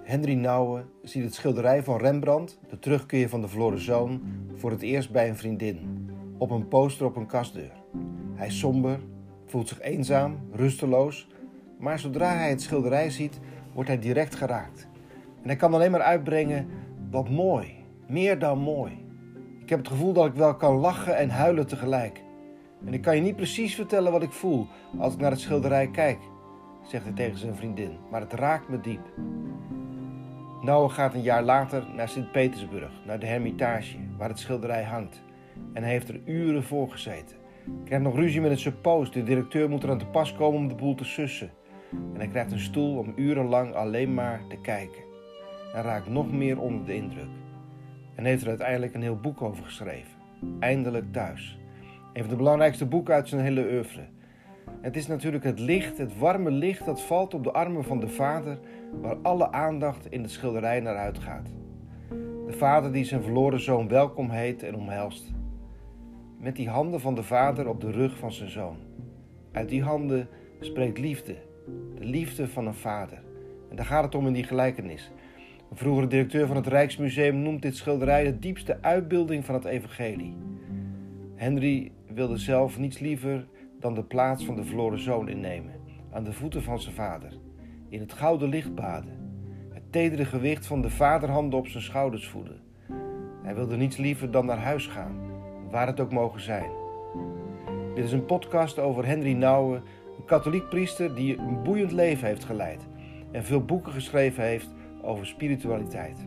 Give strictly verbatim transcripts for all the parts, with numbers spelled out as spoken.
Henry Nouwen ziet het schilderij van Rembrandt, De terugkeer van de verloren zoon, voor het eerst bij een vriendin, op een poster op een kastdeur. Hij is somber, voelt zich eenzaam, rusteloos, maar zodra hij het schilderij ziet, wordt hij direct geraakt. En hij kan alleen maar uitbrengen, wat mooi, meer dan mooi. Ik heb het gevoel dat ik wel kan lachen en huilen tegelijk. En ik kan je niet precies vertellen wat ik voel als ik naar het schilderij kijk, zegt hij tegen zijn vriendin, maar het raakt me diep. Nouwen gaat een jaar later naar Sint-Petersburg, naar de Hermitage, waar het schilderij hangt. En hij heeft er uren voor gezeten. Hij krijgt nog ruzie met het suppost, de directeur moet er aan te pas komen om de boel te sussen. En hij krijgt een stoel om urenlang alleen maar te kijken. Hij raakt nog meer onder de indruk. En heeft er uiteindelijk een heel boek over geschreven. Eindelijk thuis. Een van de belangrijkste boeken uit zijn hele oeuvre. Het is natuurlijk het licht, het warme licht dat valt op de armen van de vader, waar alle aandacht in de schilderij naar uitgaat. De vader die zijn verloren zoon welkom heet en omhelst. Met die handen van de vader op de rug van zijn zoon. Uit die handen spreekt liefde. De liefde van een vader. En daar gaat het om in die gelijkenis. Een vroegere directeur van het Rijksmuseum noemt dit schilderij de diepste uitbeelding van het evangelie. Henry wilde zelf niets liever dan de plaats van de verloren zoon innemen, aan de voeten van zijn vader, in het gouden licht baden, het tedere gewicht van de vaderhanden op zijn schouders voelen. Hij wilde niets liever dan naar huis gaan, waar het ook mogen zijn. Dit is een podcast over Henry Nouwen, een katholiek priester die een boeiend leven heeft geleid en veel boeken geschreven heeft over spiritualiteit.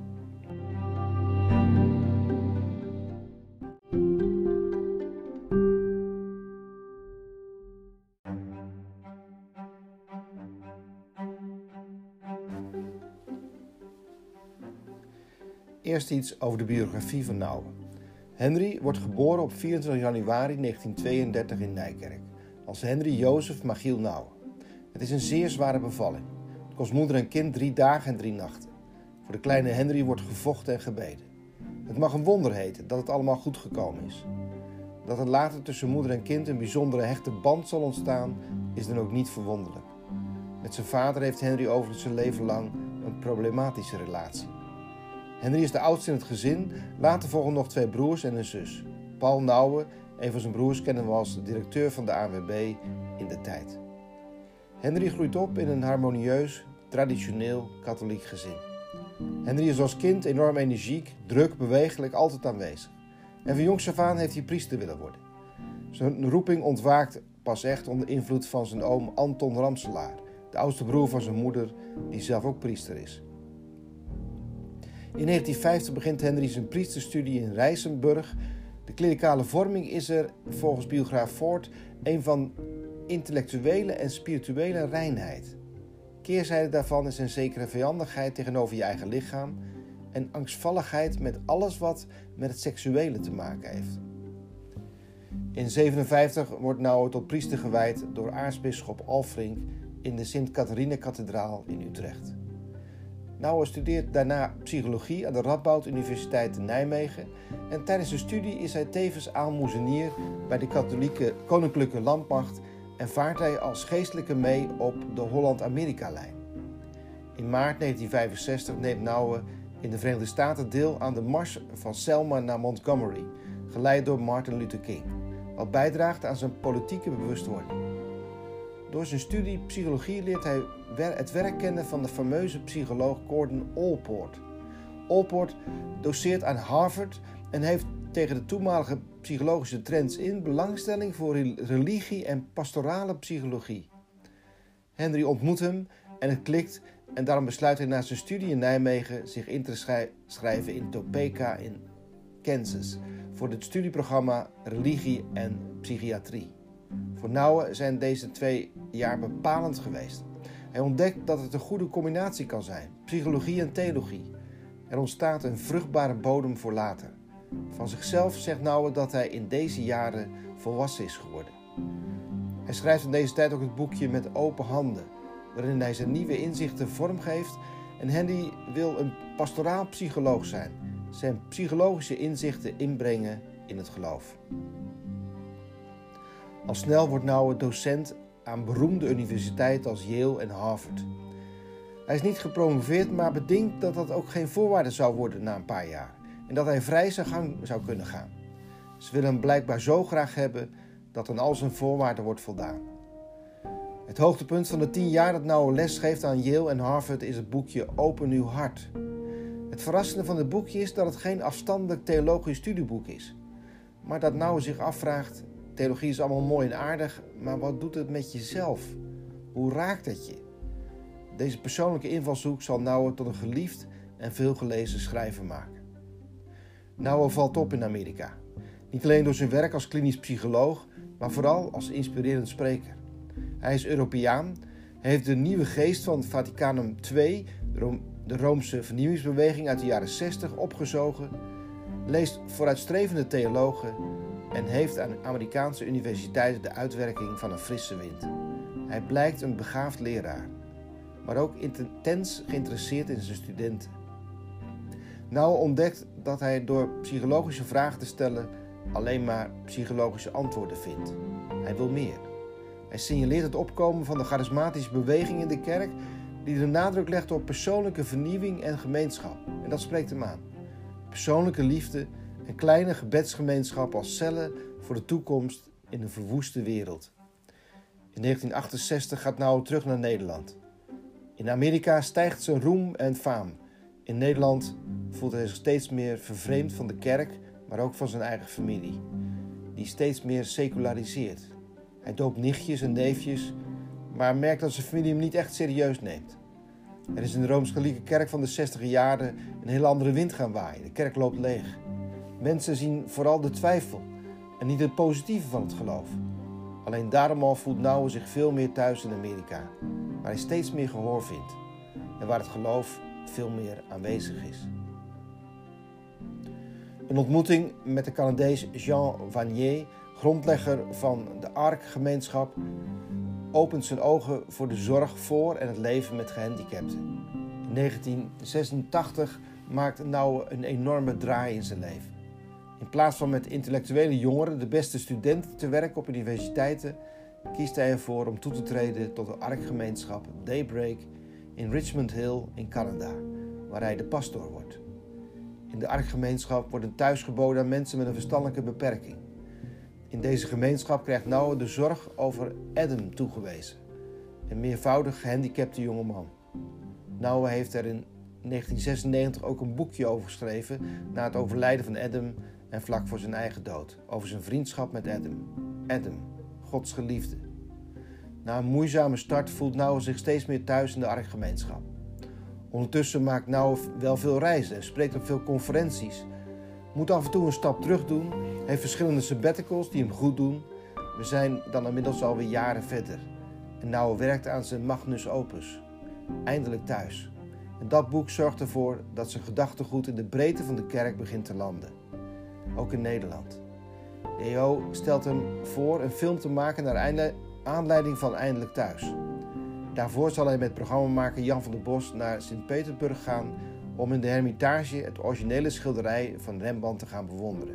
Eerst iets over de biografie van Nouwen. Henry wordt geboren op vierentwintig januari negentienhonderdtweeëndertig in Nijkerk, als Henry Jozef Magiel Nouwen. Het is een zeer zware bevalling. Het kost moeder en kind drie dagen en drie nachten. Voor de kleine Henry wordt gevochten en gebeden. Het mag een wonder heten dat het allemaal goed gekomen is. Dat er later tussen moeder en kind een bijzondere hechte band zal ontstaan, is dan ook niet verwonderlijk. Met zijn vader heeft Henry overigens zijn leven lang een problematische relatie. Henry is de oudste in het gezin, later volgen nog twee broers en een zus. Paul Nouwen, een van zijn broers, kennen we als directeur van de A N W B in de tijd. Henry groeit op in een harmonieus, traditioneel katholiek gezin. Henry is als kind enorm energiek, druk, bewegelijk, altijd aanwezig. En van jongs af aan heeft hij priester willen worden. Zijn roeping ontwaakt pas echt onder invloed van zijn oom Anton Ramselaar, de oudste broer van zijn moeder, die zelf ook priester is. In negentien vijftig begint Henry zijn priesterstudie in Rijsenburg. De klerikale vorming is er, volgens biograaf Ford, een van intellectuele en spirituele reinheid. Keerzijde daarvan is een zekere vijandigheid tegenover je eigen lichaam en angstvalligheid met alles wat met het seksuele te maken heeft. In zevenenvijftig wordt Nouwen tot priester gewijd door aartsbisschop Alfrink in de Sint-Catharine-kathedraal in Utrecht. Nouwen studeert daarna psychologie aan de Radboud Universiteit in Nijmegen en tijdens de studie is hij tevens aalmoezenier bij de katholieke koninklijke landmacht en vaart hij als geestelijke mee op de Holland-Amerika-lijn. In maart negentien vijfenzestig neemt Nouwen in de Verenigde Staten deel aan de mars van Selma naar Montgomery, geleid door Martin Luther King, wat bijdraagt aan zijn politieke bewustwording. Door zijn studie psychologie leert hij het werk kennen van de fameuze psycholoog Gordon Allport. Allport doceert aan Harvard en heeft tegen de toenmalige psychologische trends in belangstelling voor religie en pastorale psychologie. Henry ontmoet hem en het klikt en daarom besluit hij na zijn studie in Nijmegen zich in te schrijven in Topeka in Kansas voor het studieprogramma Religie en Psychiatrie. Voor Nouwen zijn deze twee jaar bepalend geweest. Hij ontdekt dat het een goede combinatie kan zijn, psychologie en theologie. Er ontstaat een vruchtbare bodem voor later. Van zichzelf zegt Nouwen dat hij in deze jaren volwassen is geworden. Hij schrijft in deze tijd ook het boekje Met open handen, waarin hij zijn nieuwe inzichten vormgeeft en Henry wil een pastoraal psycholoog zijn, zijn psychologische inzichten inbrengen in het geloof. Al snel wordt Nouwen docent aan beroemde universiteiten als Yale en Harvard. Hij is niet gepromoveerd, maar bedenkt dat dat ook geen voorwaarde zou worden na een paar jaar. En dat hij vrij zijn gang zou kunnen gaan. Ze willen hem blijkbaar zo graag hebben dat aan al zijn voorwaarden wordt voldaan. Het hoogtepunt van de tien jaar dat Nouwen les geeft aan Yale en Harvard is het boekje Open uw hart. Het verrassende van het boekje is dat het geen afstandelijk theologisch studieboek is. Maar dat Nouwen zich afvraagt, theologie is allemaal mooi en aardig, maar wat doet het met jezelf? Hoe raakt het je? Deze persoonlijke invalshoek zal Nouwen tot een geliefd en veelgelezen schrijver maken. Nouwen valt op in Amerika. Niet alleen door zijn werk als klinisch psycholoog, maar vooral als inspirerend spreker. Hij is Europeaan, heeft de nieuwe geest van Vaticanum twee, de Roomse vernieuwingsbeweging uit de jaren zestig, opgezogen, leest vooruitstrevende theologen en heeft aan Amerikaanse universiteiten de uitwerking van een frisse wind. Hij blijkt een begaafd leraar, maar ook intens geïnteresseerd in zijn studenten. Nouwen ontdekt dat hij door psychologische vragen te stellen alleen maar psychologische antwoorden vindt. Hij wil meer. Hij signaleert het opkomen van de charismatische beweging in de kerk die de nadruk legt op persoonlijke vernieuwing en gemeenschap. En dat spreekt hem aan. Persoonlijke liefde en kleine gebedsgemeenschap als cellen voor de toekomst in een verwoeste wereld. In negentien achtenzestig gaat Nouwen terug naar Nederland. In Amerika stijgt zijn roem en faam. In Nederland voelt hij zich steeds meer vervreemd van de kerk, maar ook van zijn eigen familie, die steeds meer seculariseert. Hij doopt nichtjes en neefjes, maar merkt dat zijn familie hem niet echt serieus neemt. Er is in de Rooms-Katholieke kerk van de zestiger jaren een hele andere wind gaan waaien. De kerk loopt leeg. Mensen zien vooral de twijfel en niet het positieve van het geloof. Alleen daarom al voelt Nouwen zich veel meer thuis in Amerika, waar hij steeds meer gehoor vindt en waar het geloof veel meer aanwezig is. Een ontmoeting met de Canadees Jean Vanier, grondlegger van de Ark-gemeenschap, opent zijn ogen voor de zorg voor en het leven met gehandicapten. In negentien zesentachtig maakt Nouwen een enorme draai in zijn leven. In plaats van met intellectuele jongeren, de beste studenten, te werken op universiteiten, kiest hij ervoor om toe te treden tot de Ark-gemeenschap Daybreak in Richmond Hill in Canada, waar hij de pastoor wordt. In de Ark-gemeenschap wordt een thuis geboden aan mensen met een verstandelijke beperking. In deze gemeenschap krijgt Nouwen de zorg over Adam toegewezen, een meervoudig gehandicapte jongeman. Nouwen heeft er in negentien zesennegentig ook een boekje over geschreven na het overlijden van Adam en vlak voor zijn eigen dood, over zijn vriendschap met Adam. Adam, Gods geliefde. Na een moeizame start voelt Nouwen zich steeds meer thuis in de Ark-gemeenschap. Ondertussen maakt Nouwen wel veel reizen en spreekt op veel conferenties. Moet af en toe een stap terug doen, heeft verschillende sabbaticals die hem goed doen. We zijn dan inmiddels alweer jaren verder. En Nouwen werkt aan zijn magnus opus. Eindelijk thuis. En dat boek zorgt ervoor dat zijn gedachtegoed in de breedte van de kerk begint te landen. Ook in Nederland. De E O stelt hem voor een film te maken naar aanleiding van Eindelijk Thuis. Daarvoor zal hij met programmamaker Jan van der Bos naar Sint-Petersburg gaan om in de Hermitage het originele schilderij van Rembrandt te gaan bewonderen.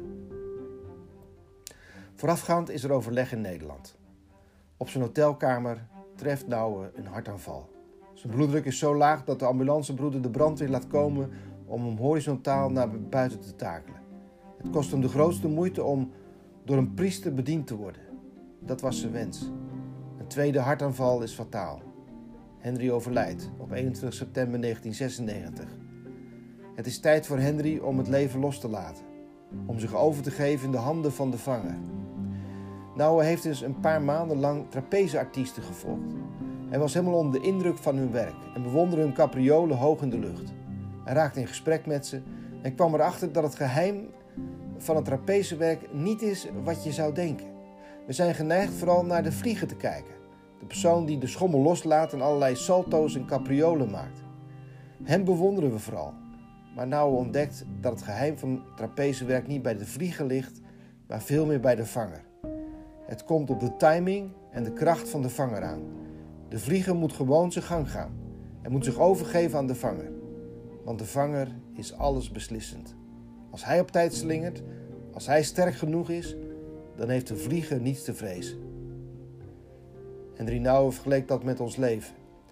Voorafgaand is er overleg in Nederland. Op zijn hotelkamer treft Nouwen een hartaanval. Zijn bloeddruk is zo laag dat de ambulancebroeder de brandweer laat komen om hem horizontaal naar buiten te takelen. Het kost hem de grootste moeite om door een priester bediend te worden. Dat was zijn wens. Een tweede hartaanval is fataal. Henry overlijdt op eenentwintig september negentien zesennegentig. Het is tijd voor Henry om het leven los te laten, om zich over te geven in de handen van de vanger. Nouwen heeft dus een paar maanden lang trapezeartiesten gevolgd. Hij was helemaal onder de indruk van hun werk en bewonderde hun capriolen hoog in de lucht. Hij raakte in gesprek met ze en kwam erachter dat het geheim van het trapezewerk niet is wat je zou denken. We zijn geneigd vooral naar de vlieger te kijken. De persoon die de schommel loslaat en allerlei salto's en capriolen maakt. Hem bewonderen we vooral. Maar Nouwen ontdekt dat het geheim van trapezewerk niet bij de vlieger ligt, maar veel meer bij de vanger. Het komt op de timing en de kracht van de vanger aan. De vlieger moet gewoon zijn gang gaan. Hij moet zich overgeven aan de vanger. Want de vanger is alles beslissend. Als hij op tijd slingert, als hij sterk genoeg is, dan heeft de vlieger niets te vrezen. Henry Nouwen vergeleek dat met ons leven.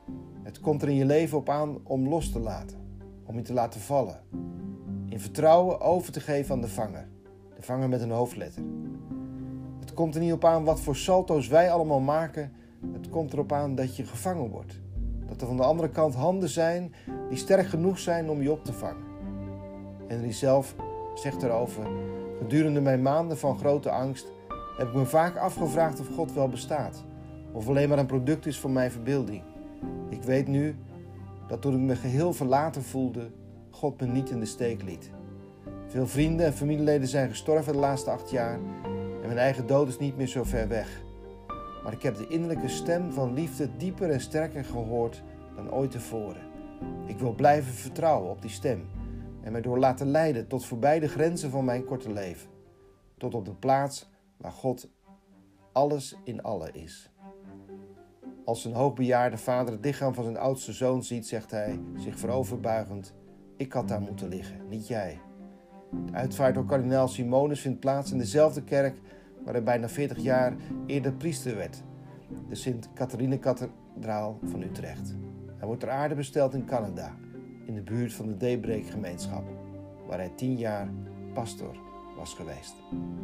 Het komt er in je leven op aan om los te laten, om je te laten vallen. In vertrouwen over te geven aan de vanger, de vanger met een hoofdletter. Het komt er niet op aan wat voor salto's wij allemaal maken, het komt erop aan dat je gevangen wordt. Dat er van de andere kant handen zijn die sterk genoeg zijn om je op te vangen. Henry zelf zegt erover: gedurende mijn maanden van grote angst heb ik me vaak afgevraagd of God wel bestaat, of alleen maar een product is van mijn verbeelding. Ik weet nu dat toen ik me geheel verlaten voelde, God me niet in de steek liet. Veel vrienden en familieleden zijn gestorven de laatste acht jaar en mijn eigen dood is niet meer zo ver weg. Maar ik heb de innerlijke stem van liefde dieper en sterker gehoord dan ooit tevoren. Ik wil blijven vertrouwen op die stem en mij door laten leiden tot voorbij de grenzen van mijn korte leven. Tot op de plaats waar God alles in alle is. Als een hoogbejaarde vader het lichaam van zijn oudste zoon ziet, zegt hij, zich vooroverbuigend: ik had daar moeten liggen, niet jij. De uitvaart door kardinaal Simonus vindt plaats in dezelfde kerk waar hij bijna veertig jaar eerder priester werd, de Sint-Catharine-kathedraal van Utrecht. Hij wordt ter aarde besteld in Canada, in de buurt van de Daybreak-gemeenschap, waar hij tien jaar pastor was geweest.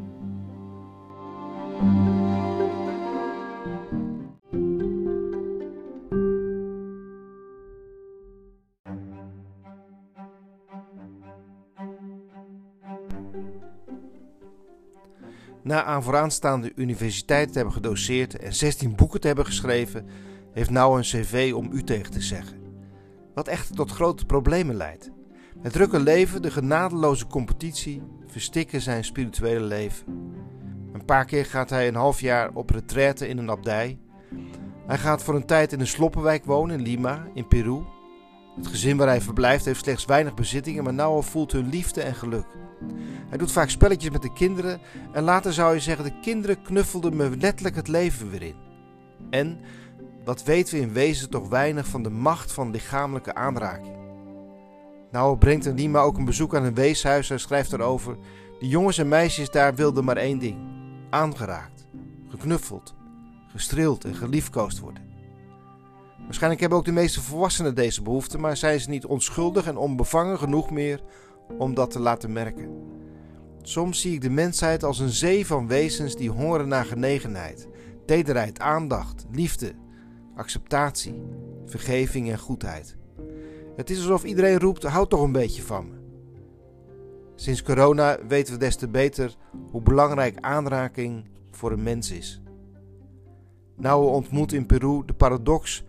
Na aan vooraanstaande universiteiten te hebben gedoseerd en zestien boeken te hebben geschreven, heeft Nouwen een cv om u tegen te zeggen. Wat echter tot grote problemen leidt. Het drukke leven, de genadeloze competitie, verstikken zijn spirituele leven. Een paar keer gaat hij een half jaar op retraite in een abdij. Hij gaat voor een tijd in een sloppenwijk wonen in Lima, in Peru. Het gezin waar hij verblijft heeft slechts weinig bezittingen, maar Nouwen voelt hun liefde en geluk. Hij doet vaak spelletjes met de kinderen en later zou je zeggen: de kinderen knuffelden me letterlijk het leven weer in. En wat weten we in wezen toch weinig van de macht van lichamelijke aanraking. Nouwen brengt in Lima ook een bezoek aan een weeshuis en schrijft erover: de jongens en meisjes daar wilden maar één ding: aangeraakt, geknuffeld, gestreeld en geliefkoosd worden. Waarschijnlijk hebben ook de meeste volwassenen deze behoefte, maar zijn ze niet onschuldig en onbevangen genoeg meer om dat te laten merken. Soms zie ik de mensheid als een zee van wezens die hongeren naar genegenheid, tederheid, aandacht, liefde, acceptatie, vergeving en goedheid. Het is alsof iedereen roept: houd toch een beetje van me. Sinds corona weten we des te beter hoe belangrijk aanraking voor een mens is. Nouwen ontmoet in Peru de paradox.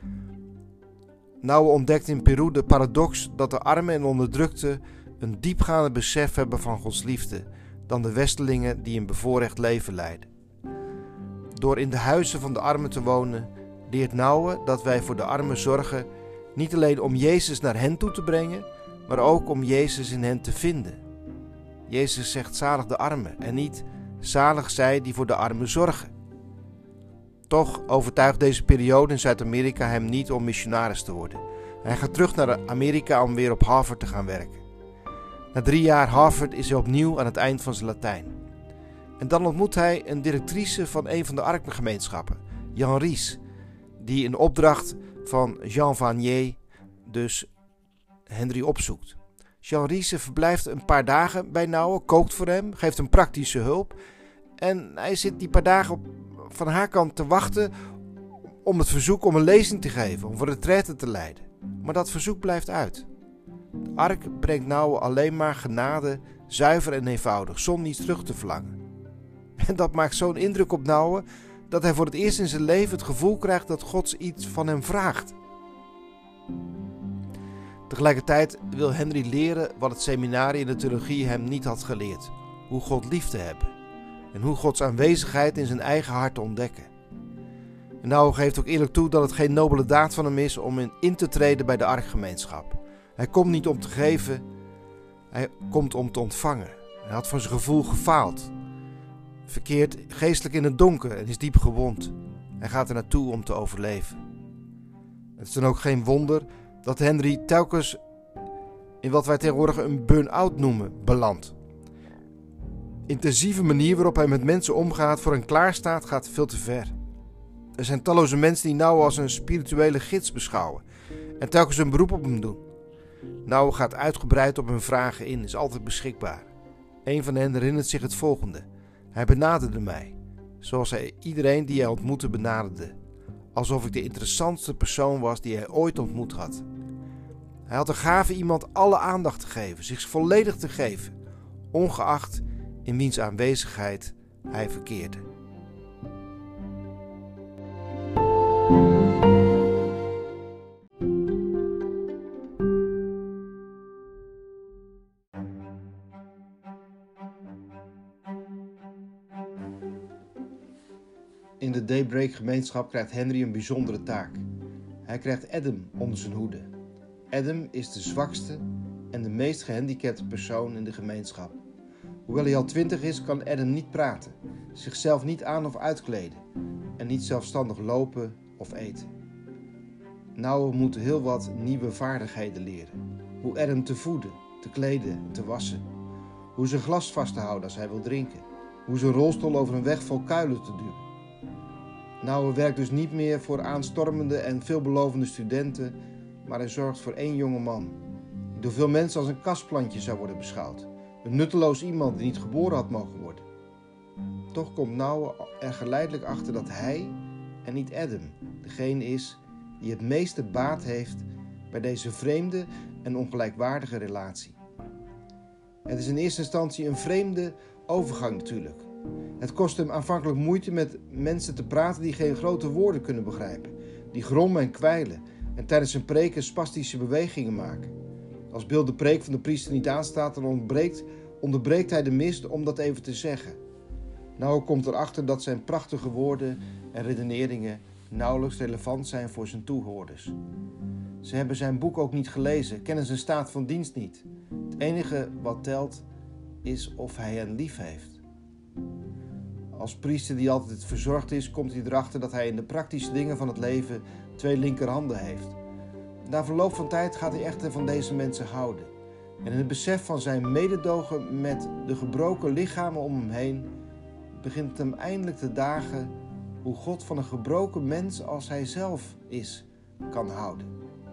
Nouwen ontdekt in Peru de paradox dat de armen en onderdrukten een diepgaande besef hebben van Gods liefde dan de Westelingen die een bevoorrecht leven leiden. Door in de huizen van de armen te wonen, leert Nouwen dat wij voor de armen zorgen, niet alleen om Jezus naar hen toe te brengen, maar ook om Jezus in hen te vinden. Jezus zegt: zalig de armen, en niet zalig zij die voor de armen zorgen. Toch overtuigt deze periode in Zuid-Amerika hem niet om missionaris te worden. Hij gaat terug naar Amerika om weer op Harvard te gaan werken. Na drie jaar Harvard is hij opnieuw aan het eind van zijn Latijn. En dan ontmoet hij een directrice van een van de armengemeenschappen, Jan Ries, die in opdracht van Jean Vanier dus Henry opzoekt. Jean Ries verblijft een paar dagen bij Nouwen, kookt voor hem, geeft hem praktische hulp. En hij zit die paar dagen op, van haar kant te wachten om het verzoek om een lezing te geven, om voor de retraite te leiden. Maar dat verzoek blijft uit. De ark brengt Nouwen alleen maar genade, zuiver en eenvoudig, zonder iets terug te verlangen. En dat maakt zo'n indruk op Nouwen dat hij voor het eerst in zijn leven het gevoel krijgt dat God iets van hem vraagt. Tegelijkertijd wil Henry leren wat het seminarie in de theologie hem niet had geleerd: hoe God lief te hebben en hoe Gods aanwezigheid in zijn eigen hart te ontdekken. En Nouwen geeft ook eerlijk toe dat het geen nobele daad van hem is om in te treden bij de arkgemeenschap. Hij komt niet om te geven, hij komt om te ontvangen. Hij had voor zijn gevoel gefaald, verkeert geestelijk in het donker en is diep gewond. Hij gaat er naartoe om te overleven. Het is dan ook geen wonder dat Henry telkens in wat wij tegenwoordig een burn-out noemen belandt. Intensieve manier waarop hij met mensen omgaat, voor hen klaarstaat, gaat veel te ver. Er zijn talloze mensen die Nouwen als een spirituele gids beschouwen en telkens een beroep op hem doen. Nouwen gaat uitgebreid op hun vragen in, is altijd beschikbaar. Een van hen herinnert zich het volgende. Hij benaderde mij, zoals hij iedereen die hij ontmoette benaderde. Alsof ik de interessantste persoon was die hij ooit ontmoet had. Hij had de gave iemand alle aandacht te geven, zich volledig te geven, ongeacht in wiens aanwezigheid hij verkeerde. In de Daybreak gemeenschap krijgt Henry een bijzondere taak. Hij krijgt Adam onder zijn hoede. Adam is de zwakste en de meest gehandicapte persoon in de gemeenschap. Hoewel hij al twintig is, kan Adam niet praten, zichzelf niet aan of uitkleden en niet zelfstandig lopen of eten. Nouwen moet heel wat nieuwe vaardigheden leren. Hoe Adam te voeden, te kleden en te wassen. Hoe zijn glas vast te houden als hij wil drinken. Hoe zijn rolstoel over een weg vol kuilen te duwen. Nouwen werkt dus niet meer voor aanstormende en veelbelovende studenten, maar hij zorgt voor één jonge man, die door veel mensen als een kastplantje zou worden beschouwd. Een nutteloos iemand die niet geboren had mogen worden. Toch komt Nouwen er geleidelijk achter dat hij en niet Adam degene is die het meeste baat heeft bij deze vreemde en ongelijkwaardige relatie. Het is in eerste instantie een vreemde overgang natuurlijk. Het kost hem aanvankelijk moeite met mensen te praten die geen grote woorden kunnen begrijpen, die grommen en kwijlen en tijdens zijn preken spastische bewegingen maken. Als Bill de preek van de priester niet aanstaat, dan ontbreekt, onderbreekt hij de mist om dat even te zeggen. Nou komt erachter dat zijn prachtige woorden en redeneringen nauwelijks relevant zijn voor zijn toehoorders. Ze hebben zijn boek ook niet gelezen, kennen zijn staat van dienst niet. Het enige wat telt is of hij hen lief heeft. Als priester die altijd verzorgd is, komt hij erachter dat hij in de praktische dingen van het leven twee linkerhanden heeft. Na verloop van tijd gaat hij echter van deze mensen houden. En in het besef van zijn mededogen met de gebroken lichamen om hem heen, begint het hem eindelijk te dagen hoe God van een gebroken mens als hij zelf is, kan houden.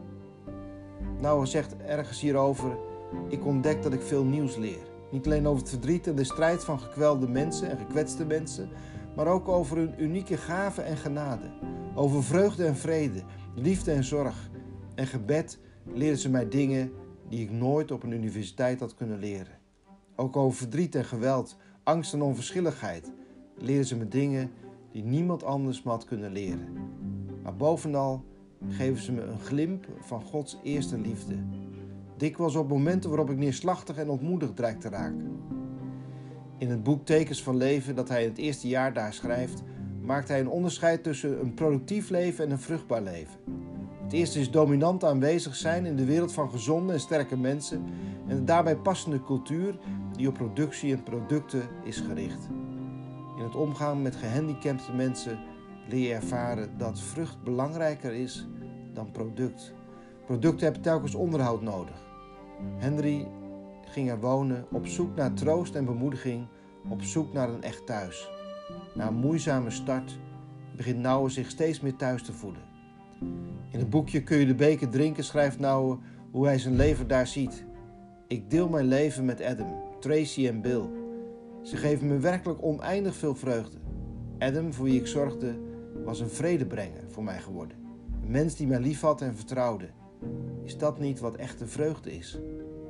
Nouwen zegt ergens hierover: ik ontdek dat ik veel nieuws leer. Niet alleen over het verdriet en de strijd van gekwelde mensen en gekwetste mensen, maar ook over hun unieke gave en genade. Over vreugde en vrede, liefde en zorg. En gebed leren ze mij dingen die ik nooit op een universiteit had kunnen leren. Ook over verdriet en geweld, angst en onverschilligheid leren ze me dingen die niemand anders me had kunnen leren. Maar bovenal geven ze me een glimp van Gods eerste liefde. Dikwijls op momenten waarop ik neerslachtig en ontmoedigd dreig te raken. In het boek Tekens van Leven, dat hij in het eerste jaar daar schrijft, maakt hij een onderscheid tussen een productief leven en een vruchtbaar leven. Het eerste is dominant aanwezig zijn in de wereld van gezonde en sterke mensen en de daarbij passende cultuur die op productie en producten is gericht. In het omgaan met gehandicapte mensen leer je ervaren dat vrucht belangrijker is dan product. Producten hebben telkens onderhoud nodig. Henry ging er wonen op zoek naar troost en bemoediging, op zoek naar een echt thuis. Na een moeizame start begint Nouwen zich steeds meer thuis te voelen. In het boekje Kun je de beker drinken schrijft Nouwen hoe hij zijn leven daar ziet. Ik deel mijn leven met Adam, Tracy en Bill. Ze geven me werkelijk oneindig veel vreugde. Adam, voor wie ik zorgde, was een vredebrenger voor mij geworden. Een mens die mij liefhad en vertrouwde. Is dat niet wat echte vreugde is?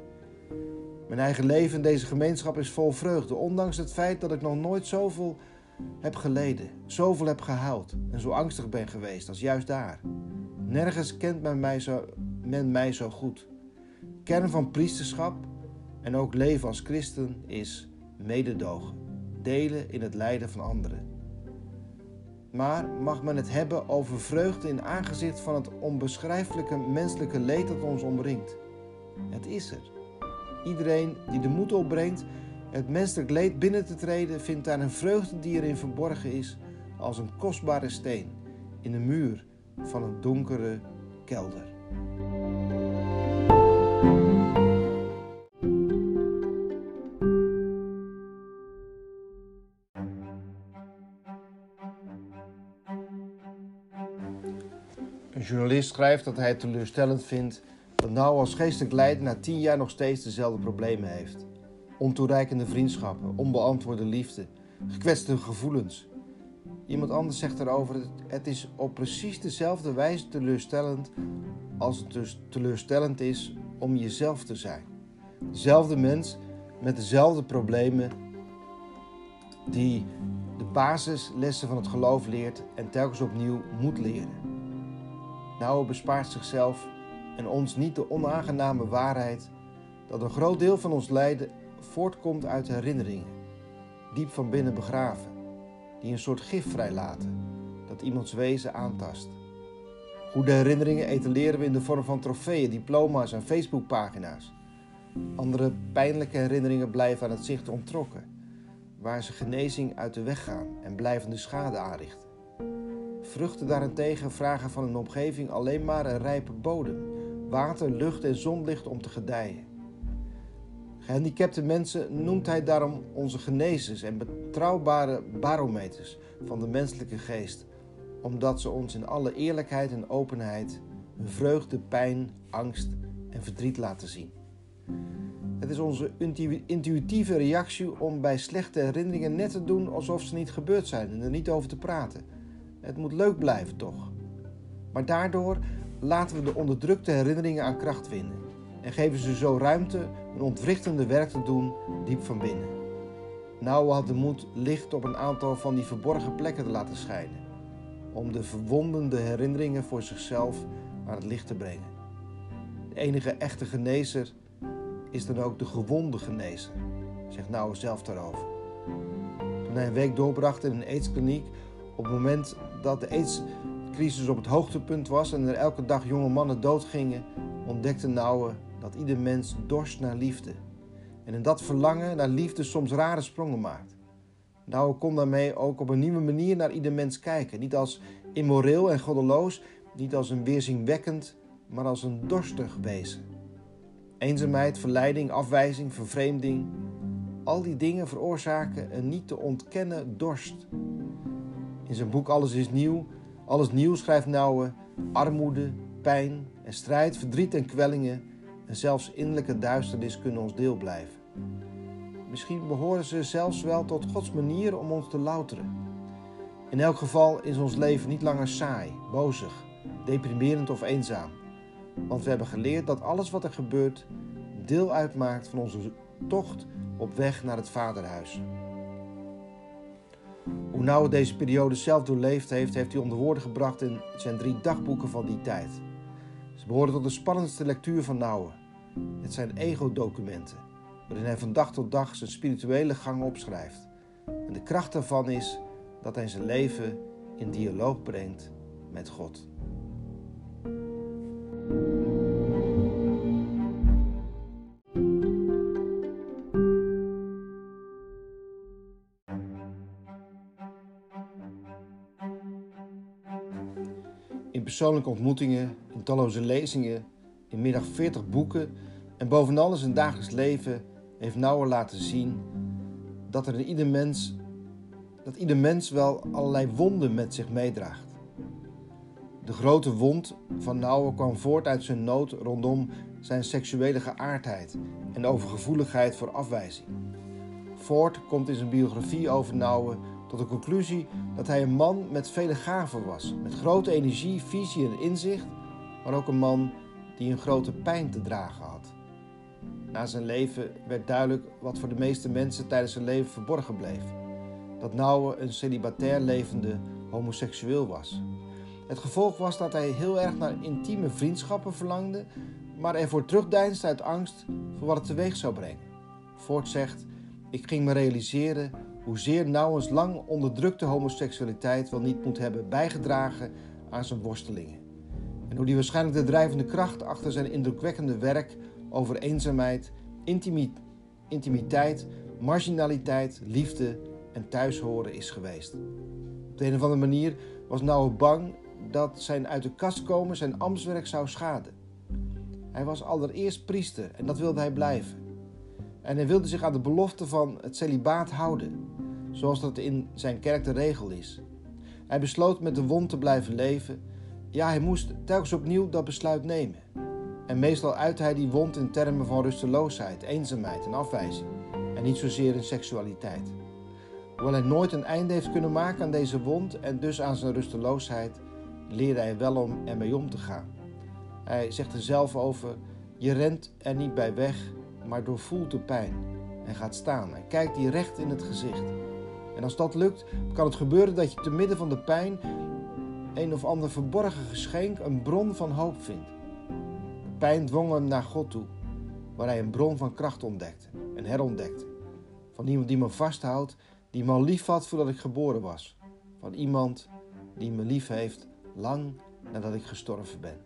Mijn eigen leven in deze gemeenschap is vol vreugde, ondanks het feit dat ik nog nooit zoveel heb geleden, zoveel heb gehuild en zo angstig ben geweest als juist daar. Nergens kent men mij zo, men mij zo goed. Kern van priesterschap en ook leven als christen is mededogen, delen in het lijden van anderen. Maar mag men het hebben over vreugde in aangezicht van het onbeschrijfelijke menselijke leed dat ons omringt? Het is er. Iedereen die de moed opbrengt het menselijk leed binnen te treden, vindt daar een vreugde die erin verborgen is als een kostbare steen in de muur van een donkere kelder. Een journalist schrijft dat hij het teleurstellend vindt dat Nouwen als geestelijk leider na tien jaar nog steeds dezelfde problemen heeft. Ontoereikende vriendschappen, onbeantwoorde liefde, gekwetste gevoelens. Iemand anders zegt erover: het is op precies dezelfde wijze teleurstellend als het dus teleurstellend is om jezelf te zijn. Dezelfde mens met dezelfde problemen die de basislessen van het geloof leert en telkens opnieuw moet leren. Nouwen bespaart zichzelf en ons niet de onaangename waarheid dat een groot deel van ons lijden voortkomt uit herinneringen, diep van binnen begraven, die een soort gif vrijlaten, dat iemands wezen aantast. Goede herinneringen etaleren we in de vorm van trofeeën, diploma's en Facebookpagina's. Andere pijnlijke herinneringen blijven aan het zicht onttrokken, waar ze genezing uit de weg gaan en blijvende schade aanrichten. Vruchten daarentegen vragen van een omgeving alleen maar een rijpe bodem, water, lucht en zonlicht om te gedijen. Gehandicapte mensen noemt hij daarom onze genezers en betrouwbare barometers van de menselijke geest, omdat ze ons in alle eerlijkheid en openheid hun vreugde, pijn, angst en verdriet laten zien. Het is onze intuïtieve reactie om bij slechte herinneringen net te doen alsof ze niet gebeurd zijn en er niet over te praten. Het moet leuk blijven, toch? Maar daardoor laten we de onderdrukte herinneringen aan kracht winnen en geven ze zo ruimte een ontwrichtende werk te doen diep van binnen. Nouwen had de moed licht op een aantal van die verborgen plekken te laten schijnen, om de verwondende herinneringen voor zichzelf aan het licht te brengen. De enige echte genezer is dan ook de gewonde genezer, zegt Nouwen zelf daarover. Toen hij een week doorbracht in een aidskliniek, op het moment dat de aidscrisis op het hoogtepunt was en er elke dag jonge mannen doodgingen, ontdekte Nouwen dat ieder mens dorst naar liefde. En in dat verlangen naar liefde soms rare sprongen maakt. Nouwen kon daarmee ook op een nieuwe manier naar ieder mens kijken. Niet als immoreel en goddeloos, niet als een weerzinwekkend, maar als een dorstig wezen. Eenzaamheid, verleiding, afwijzing, vervreemding. Al die dingen veroorzaken een niet te ontkennen dorst. In zijn boek Alles is nieuw, Alles nieuw schrijft Nouwen: armoede, pijn en strijd, verdriet en kwellingen en zelfs innerlijke duisternis kunnen ons deel blijven. Misschien behoren ze zelfs wel tot Gods manier om ons te louteren. In elk geval is ons leven niet langer saai, bozig, deprimerend of eenzaam. Want we hebben geleerd dat alles wat er gebeurt deel uitmaakt van onze tocht op weg naar het Vaderhuis. Hoe Nouwen deze periode zelf doorleefd heeft, heeft hij onder woorden gebracht in zijn drie dagboeken van die tijd. Ze behoren tot de spannendste lectuur van Nouwen. Het zijn ego-documenten, waarin hij van dag tot dag zijn spirituele gang opschrijft. En de kracht daarvan is dat hij zijn leven in dialoog brengt met God. In persoonlijke ontmoetingen, in talloze lezingen, in meer dan veertig boeken en bovenal in zijn dagelijks leven heeft Nouwen laten zien dat er in ieder mens, dat ieder mens wel allerlei wonden met zich meedraagt. De grote wond van Nouwen kwam voort uit zijn nood rondom zijn seksuele geaardheid en overgevoeligheid voor afwijzing. Ford komt in zijn biografie over Nouwen tot de conclusie dat hij een man met vele gaven was, met grote energie, visie en inzicht, maar ook een man die een grote pijn te dragen had. Na zijn leven werd duidelijk wat voor de meeste mensen tijdens zijn leven verborgen bleef: dat Nouwen een celibatair levende homoseksueel was. Het gevolg was dat hij heel erg naar intieme vriendschappen verlangde, maar ervoor terugdeinsde uit angst voor wat het teweeg zou brengen. Ford zegt: ik ging me realiseren hoezeer Nouwens lang onderdrukte homoseksualiteit wel niet moet hebben bijgedragen aan zijn worstelingen. En hoe die waarschijnlijk de drijvende kracht achter zijn indrukwekkende werk over eenzaamheid, intimi- intimiteit, marginaliteit, liefde en thuishoren is geweest. Op de een of andere manier was Nouwen bang dat zijn uit de kast komen zijn ambtswerk zou schaden. Hij was allereerst priester en dat wilde hij blijven. En hij wilde zich aan de belofte van het celibaat houden, zoals dat in zijn kerk de regel is. Hij besloot met de wond te blijven leven. Ja, hij moest telkens opnieuw dat besluit nemen. En meestal uit hij die wond in termen van rusteloosheid, eenzaamheid en afwijzing. En niet zozeer in seksualiteit. Hoewel hij nooit een einde heeft kunnen maken aan deze wond en dus aan zijn rusteloosheid, leerde hij wel om ermee om te gaan. Hij zegt er zelf over: je rent er niet bij weg, maar doorvoelt de pijn. En gaat staan en kijkt die recht in het gezicht. En als dat lukt, kan het gebeuren dat je te midden van de pijn een of ander verborgen geschenk, een bron van hoop vindt. De pijn dwong hem naar God toe, waar hij een bron van kracht ontdekte en herontdekte. Van iemand die me vasthoudt, die me al lief had voordat ik geboren was. Van iemand die me lief heeft lang nadat ik gestorven ben.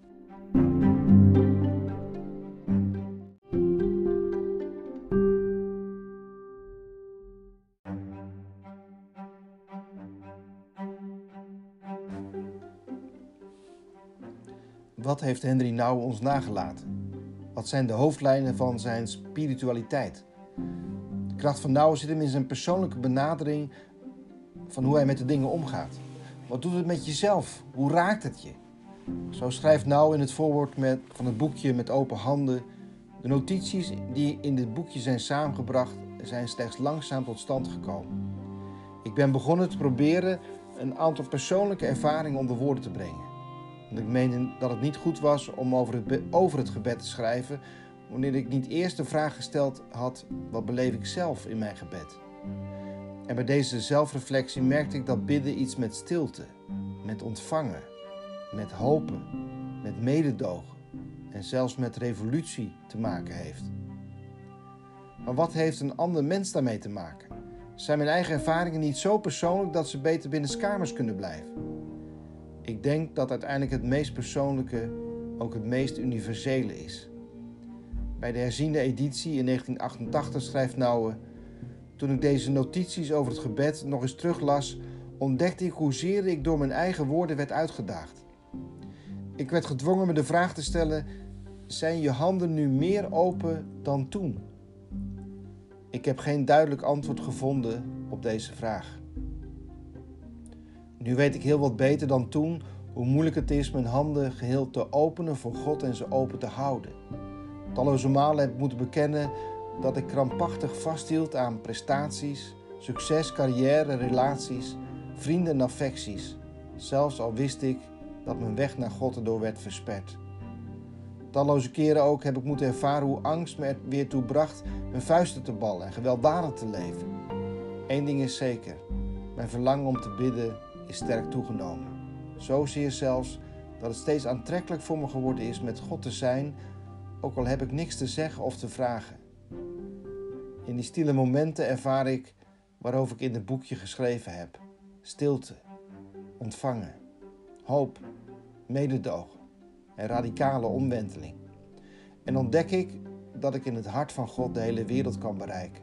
Wat heeft Henry Nouwen ons nagelaten? Wat zijn de hoofdlijnen van zijn spiritualiteit? De kracht van Nouwen zit hem in zijn persoonlijke benadering van hoe hij met de dingen omgaat. Wat doet het met jezelf? Hoe raakt het je? Zo schrijft Nouwen in het voorwoord met, van het boekje Met open handen: de notities die in dit boekje zijn samengebracht zijn slechts langzaam tot stand gekomen. Ik ben begonnen te proberen een aantal persoonlijke ervaringen onder woorden te brengen. Want ik meende dat het niet goed was om over het, over het gebed te schrijven, wanneer ik niet eerst de vraag gesteld had: wat beleef ik zelf in mijn gebed? En bij deze zelfreflectie merkte ik dat bidden iets met stilte, met ontvangen, met hopen, met mededogen en zelfs met revolutie te maken heeft. Maar wat heeft een ander mens daarmee te maken? Zijn mijn eigen ervaringen niet zo persoonlijk dat ze beter binnenskamers kunnen blijven? Ik denk dat uiteindelijk het meest persoonlijke ook het meest universele is. Bij de herziende editie in negentien achtentachtig schrijft Nouwen: toen ik deze notities over het gebed nog eens teruglas, ontdekte ik hoezeer ik door mijn eigen woorden werd uitgedaagd. Ik werd gedwongen me de vraag te stellen: zijn je handen nu meer open dan toen? Ik heb geen duidelijk antwoord gevonden op deze vraag. Nu weet ik heel wat beter dan toen hoe moeilijk het is mijn handen geheel te openen voor God en ze open te houden. Talloze malen heb ik moeten bekennen dat ik krampachtig vasthield aan prestaties, succes, carrière, relaties, vrienden en affecties, zelfs al wist ik dat mijn weg naar God erdoor werd versperd. Talloze keren ook heb ik moeten ervaren hoe angst me er weer toe bracht mijn vuisten te ballen en gewelddadig te leven. Eén ding is zeker: mijn verlangen om te bidden is sterk toegenomen. Zozeer zelfs dat het steeds aantrekkelijk voor me geworden is met God te zijn, ook al heb ik niks te zeggen of te vragen. In die stille momenten ervaar ik waarover ik in het boekje geschreven heb: stilte, ontvangen, hoop, mededogen en radicale omwenteling. En ontdek ik dat ik in het hart van God de hele wereld kan bereiken.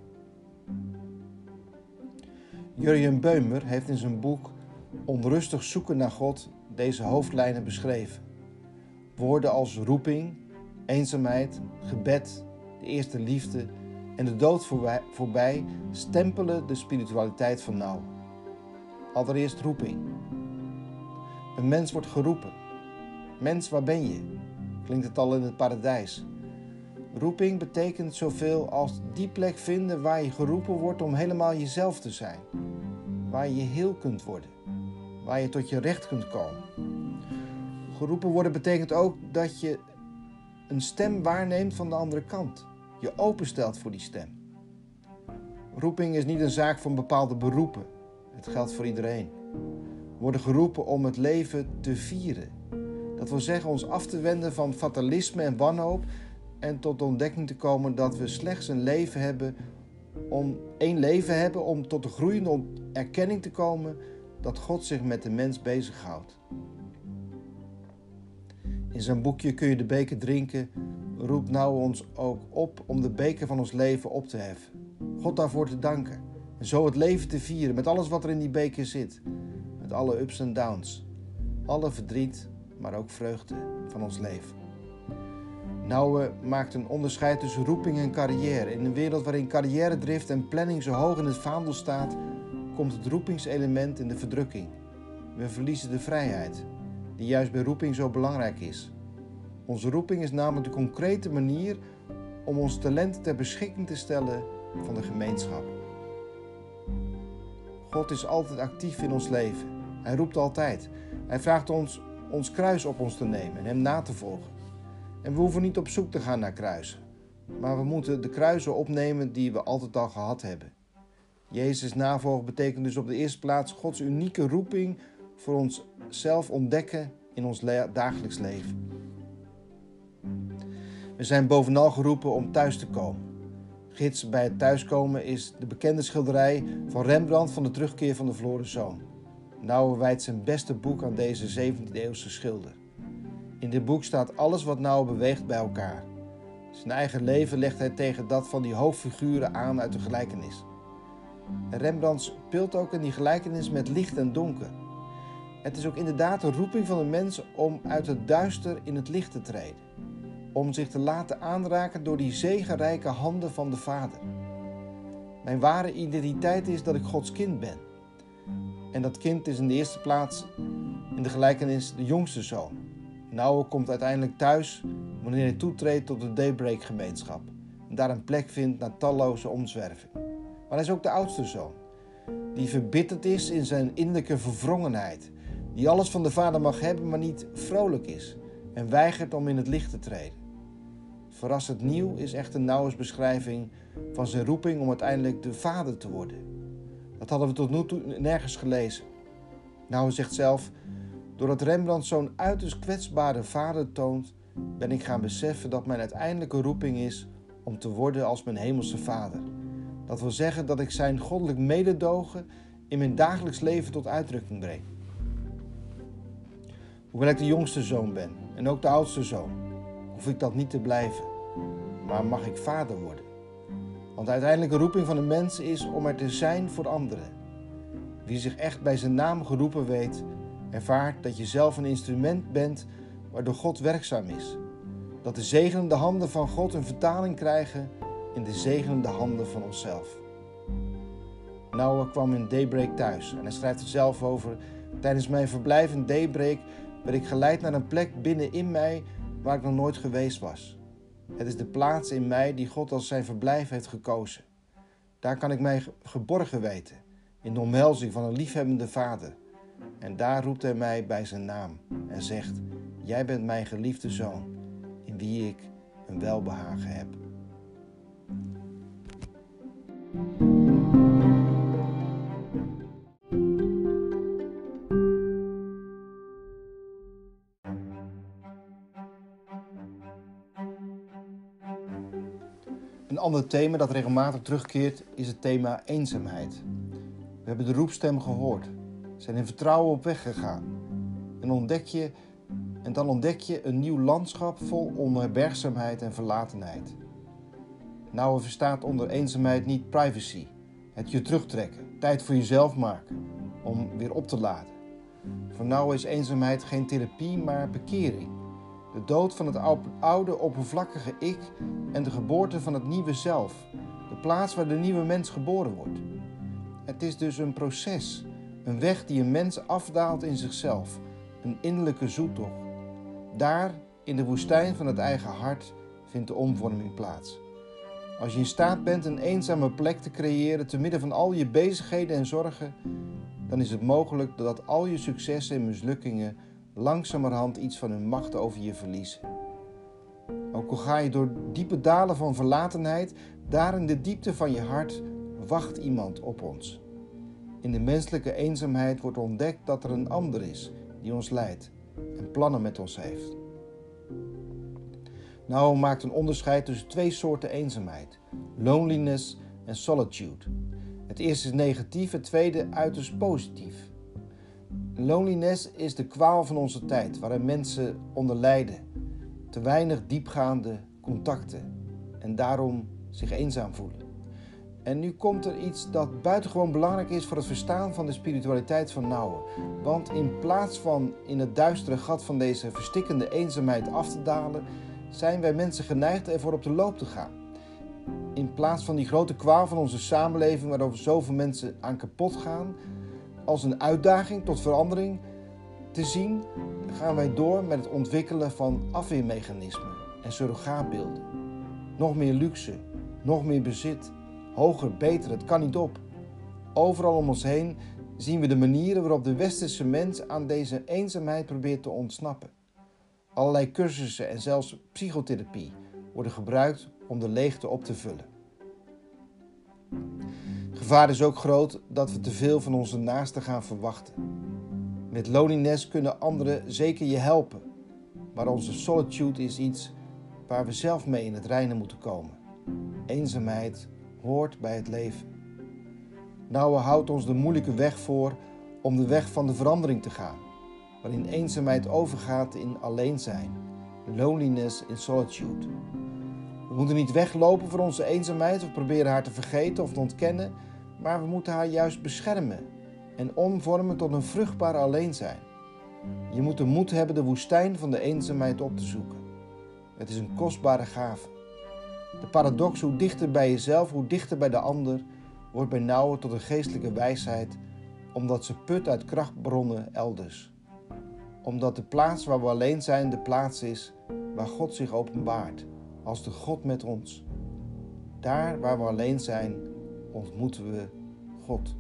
Jurjen Beumer heeft in zijn boek Onrustig zoeken naar God deze hoofdlijnen beschreven. Woorden als roeping, eenzaamheid, gebed, de eerste liefde en de dood voorbij stempelen de spiritualiteit van Nouwen. Allereerst roeping. Een mens wordt geroepen. Mens, waar ben je? Klinkt het al in het paradijs. Roeping betekent zoveel als die plek vinden waar je geroepen wordt om helemaal jezelf te zijn. Waar je heel kunt worden. Waar je tot je recht kunt komen. Geroepen worden betekent ook dat je een stem waarneemt van de andere kant. Je openstelt voor die stem. Roeping is niet een zaak van bepaalde beroepen. Het geldt voor iedereen. We worden geroepen om het leven te vieren. Dat wil zeggen ons af te wenden van fatalisme en wanhoop en tot de ontdekking te komen dat we slechts een leven hebben om één leven hebben om tot de groeiende erkenning te komen dat God zich met de mens bezighoudt. In zijn boekje Kun je de beker drinken roept Nouwen ons ook op om de beker van ons leven op te heffen. God daarvoor te danken en zo het leven te vieren met alles wat er in die beker zit. Met alle ups en downs, alle verdriet, maar ook vreugde van ons leven. Nouwen maakt een onderscheid tussen roeping en carrière. In een wereld waarin carrièredrift en planning zo hoog in het vaandel staat, komt het roepingselement in de verdrukking. We verliezen de vrijheid. die juist bij roeping zo belangrijk is. Onze roeping is namelijk de concrete manier om ons talent ter beschikking te stellen van de gemeenschap. God is altijd actief in ons leven. Hij roept altijd. Hij vraagt ons ons kruis op ons te nemen en hem na te volgen. En we hoeven niet op zoek te gaan naar kruisen, maar we moeten de kruisen opnemen die we altijd al gehad hebben. Jezus navolgen betekent dus op de eerste plaats Gods unieke roeping voor onszelf ontdekken in ons dagelijks leven. We zijn bovenal geroepen om thuis te komen. Gids bij het thuiskomen is de bekende schilderij van Rembrandt van de terugkeer van de verloren zoon. Nouwen wijdt zijn beste boek aan deze zeventiende-eeuwse schilder. In dit boek staat alles wat Nouwen beweegt bij elkaar. Zijn eigen leven legt hij tegen dat van die hoofdfiguren aan uit de gelijkenis. En Rembrandt speelt ook in die gelijkenis met licht en donker. Het is ook inderdaad de roeping van de mens om uit het duister in het licht te treden. Om zich te laten aanraken door die zegenrijke handen van de Vader. Mijn ware identiteit is dat ik Gods kind ben. En dat kind is in de eerste plaats in de gelijkenis de jongste zoon. Nouwen komt uiteindelijk thuis wanneer hij toetreedt tot de Daybreak gemeenschap. En daar een plek vindt na talloze omzwervingen. Maar hij is ook de oudste zoon. Die verbitterd is in zijn innerlijke verwrongenheid. Die alles van de Vader mag hebben, maar niet vrolijk is. En weigert om in het licht te treden. Verrassend nieuw is echter Nouwens beschrijving van zijn roeping om uiteindelijk de Vader te worden. Dat hadden we tot nu toe nergens gelezen. Nouwen zegt zelf, doordat Rembrandt zo'n uiterst kwetsbare vader toont, ben ik gaan beseffen dat mijn uiteindelijke roeping is om te worden als mijn hemelse Vader. Dat wil zeggen dat ik zijn goddelijk mededogen in mijn dagelijks leven tot uitdrukking breng. Hoewel ik de jongste zoon ben en ook de oudste zoon, hoef ik dat niet te blijven, maar mag ik vader worden. Want de uiteindelijke roeping van de mens is om er te zijn voor anderen. Wie zich echt bij zijn naam geroepen weet, ervaart dat je zelf een instrument bent waardoor God werkzaam is. Dat de zegenende handen van God een vertaling krijgen in de zegenende handen van onszelf. Nouwen kwam in Daybreak thuis en hij schrijft er zelf over. Tijdens mijn verblijf in Daybreak werd ik geleid naar een plek binnenin mij waar ik nog nooit geweest was. Het is de plaats in mij die God als zijn verblijf heeft gekozen. Daar kan ik mij geborgen weten, in de omhelzing van een liefhebbende Vader. En daar roept hij mij bij zijn naam en zegt, jij bent mijn geliefde zoon, in wie ik een welbehagen heb. Een ander thema dat regelmatig terugkeert is het thema eenzaamheid. We hebben de roepstem gehoord, zijn in vertrouwen op weg gegaan. En, ontdek je, en dan ontdek je een nieuw landschap vol onherbergzaamheid en verlatenheid. Nouwen verstaat onder eenzaamheid niet privacy, het je terugtrekken, tijd voor jezelf maken, om weer op te laden. Voor Nouwen is eenzaamheid geen therapie, maar bekering. De dood van het oude oppervlakkige ik en de geboorte van het nieuwe zelf. De plaats waar de nieuwe mens geboren wordt. Het is dus een proces, een weg die een mens afdaalt in zichzelf. Een innerlijke zoektocht. Daar, in de woestijn van het eigen hart, vindt de omvorming plaats. Als je in staat bent een eenzame plek te creëren te midden van al je bezigheden en zorgen, dan is het mogelijk dat al je successen en mislukkingen langzamerhand iets van hun macht over je verliezen. Ook al ga je door diepe dalen van verlatenheid, daar in de diepte van je hart wacht iemand op ons. In de menselijke eenzaamheid wordt ontdekt dat er een ander is die ons leidt en plannen met ons heeft. Nouwen maakt een onderscheid tussen twee soorten eenzaamheid: loneliness en solitude. Het eerste is negatief, het tweede uiterst positief. Loneliness is de kwaal van onze tijd, waarin mensen onder lijden, te weinig diepgaande contacten en daarom zich eenzaam voelen. En nu komt er iets dat buitengewoon belangrijk is voor het verstaan van de spiritualiteit van Nouwen. Want in plaats van in het duistere gat van deze verstikkende eenzaamheid af te dalen, zijn wij mensen geneigd ervoor op de loop te gaan. In plaats van die grote kwaal van onze samenleving waarover zoveel mensen aan kapot gaan, als een uitdaging tot verandering, te zien gaan wij door met het ontwikkelen van afweermechanismen en surrogaatbeelden. Nog meer luxe, nog meer bezit, hoger, beter, het kan niet op. Overal om ons heen zien we de manieren waarop de westerse mens aan deze eenzaamheid probeert te ontsnappen. Allerlei cursussen en zelfs psychotherapie worden gebruikt om de leegte op te vullen. Het gevaar is ook groot dat we te veel van onze naasten gaan verwachten. Met loneliness kunnen anderen zeker je helpen, maar onze solitude is iets waar we zelf mee in het reine moeten komen. Eenzaamheid hoort bij het leven. Nouwen houdt ons de moeilijke weg voor om de weg van de verandering te gaan, waarin eenzaamheid overgaat in alleen zijn, loneliness in solitude. We moeten niet weglopen voor onze eenzaamheid of proberen haar te vergeten of te ontkennen, maar we moeten haar juist beschermen en omvormen tot een vruchtbaar alleen zijn. Je moet de moed hebben de woestijn van de eenzaamheid op te zoeken. Het is een kostbare gave. De paradox, hoe dichter bij jezelf, hoe dichter bij de ander, wordt bij Nouwen tot een geestelijke wijsheid, omdat ze put uit krachtbronnen elders. Omdat de plaats waar we alleen zijn de plaats is waar God zich openbaart, als de God met ons. Daar waar we alleen zijn, ontmoeten we God.